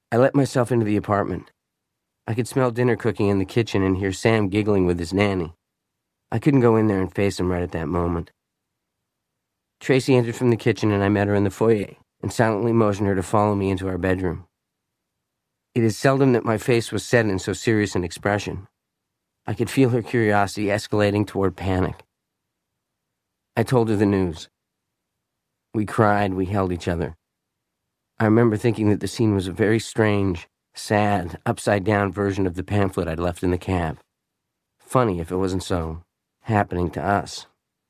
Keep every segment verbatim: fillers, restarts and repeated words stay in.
I let myself into the apartment. I could smell dinner cooking in the kitchen and hear Sam giggling with his nanny. I couldn't go in there and face him right at that moment. Tracy entered from the kitchen and I met her in the foyer and silently motioned her to follow me into our bedroom. It is seldom that my face was set in so serious an expression. I could feel her curiosity escalating toward panic. I told her the news. We cried, we held each other. I remember thinking that the scene was a very strange, sad, upside-down version of the pamphlet I'd left in the cab. Funny if it wasn't so happening to us.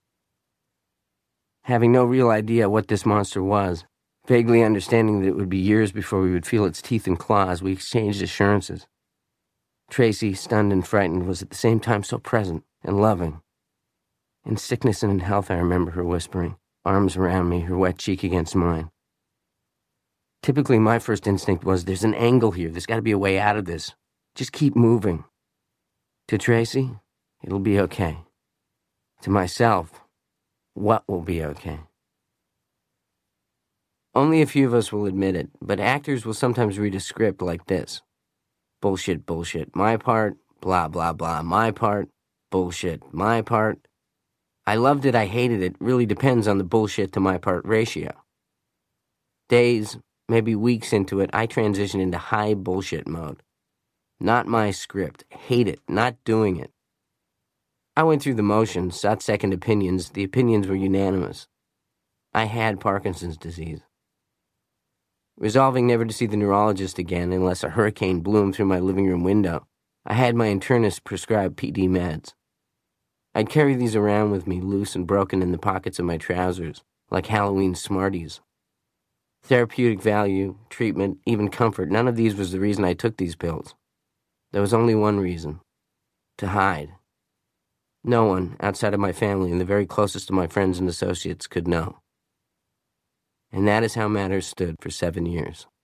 Having no real idea what this monster was, vaguely understanding that it would be years before we would feel its teeth and claws, we exchanged assurances. Tracy, stunned and frightened, was at the same time so present and loving. In sickness and in health, I remember her whispering, arms around me, her wet cheek against mine. Typically, my first instinct was, there's an angle here, there's got to be a way out of this. Just keep moving. To Tracy, it'll be okay. To myself, what will be okay? Only a few of us will admit it, but actors will sometimes read a script like this. Bullshit, bullshit, my part, blah, blah, blah, my part, bullshit, my part. I loved it, I hated it, really depends on the bullshit to my part ratio. Days, maybe weeks into it, I transitioned into high bullshit mode. Not my script, hate it, not doing it. I went through the motions, sought second opinions, the opinions were unanimous. I had Parkinson's disease. Resolving never to see the neurologist again unless a hurricane blew through my living room window, I had my internist prescribe P D meds. I'd carry these around with me, loose and broken in the pockets of my trousers, like Halloween Smarties. Therapeutic value, treatment, even comfort, none of these was the reason I took these pills. There was only one reason. To hide. No one, outside of my family and the very closest of my friends and associates, could know. And that is how matters stood for seven years.